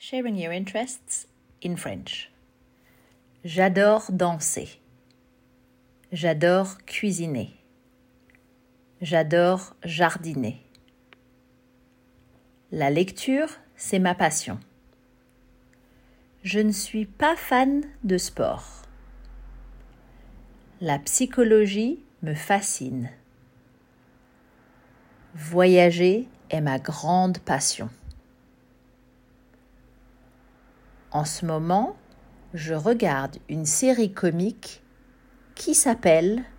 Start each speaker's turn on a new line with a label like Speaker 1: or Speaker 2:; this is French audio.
Speaker 1: Sharing your interests in French. J'adore danser. J'adore cuisiner. J'adore jardiner. La lecture, c'est ma passion. Je ne suis pas fan de sport. La psychologie me fascine. Voyager est ma grande passion. En ce moment, je regarde une série comique qui s'appelle